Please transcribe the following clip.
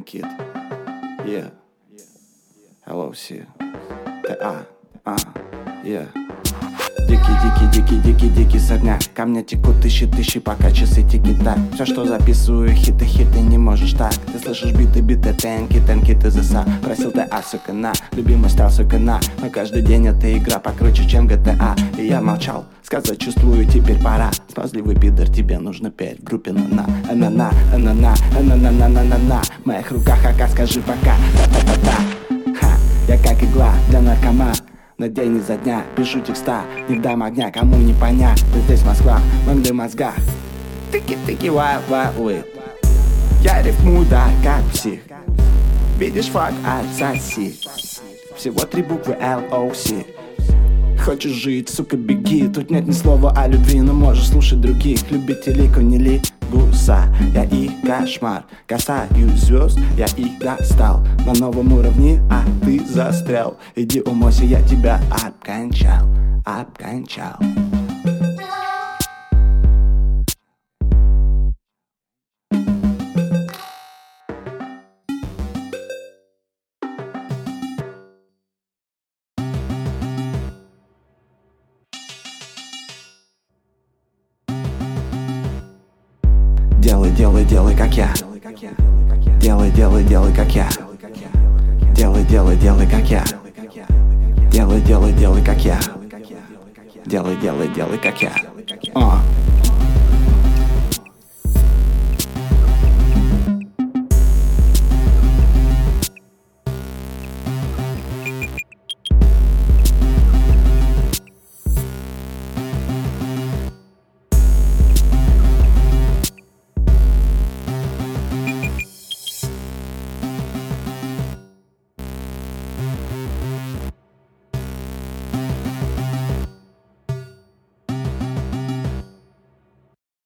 Kid. Yeah. Hello, see. Yeah. Дикий с огня. Ко мне текут тысячи, пока часы тики-так. Все, что записываю, хиты, не можешь так. Ты слышишь биты, тенки, ты заса. Просил ты сука, на. Любимый стал, сука, на. Но каждый день эта игра покруче, чем GTA. И я молчал, сказать чувствую, теперь пора. Смазливый пидор, тебе нужно петь в группе на. На. В моих руках АК, скажи пока. Ха, я как игла для наркомана. На день изо дня пишу текста, не дам огня, кому не понять. Ты здесь Москва, в моих мозгах. Тыки, вай. Я рифмую, да, как псих. Видишь, фак, отсоси. Всего 3 буквы LOC. Хочешь жить, сука, беги. Тут нет ни слова о любви, но можешь слушать других. Любителей кунили гуса. Я их кошмар. Касаюсь звезд, я их достал. На новом уровне, а ты застрял. Иди умойся, я тебя обкончал. Делай, как я. Делай, как я. Делай, как я. Делай, как я. Делай, как я.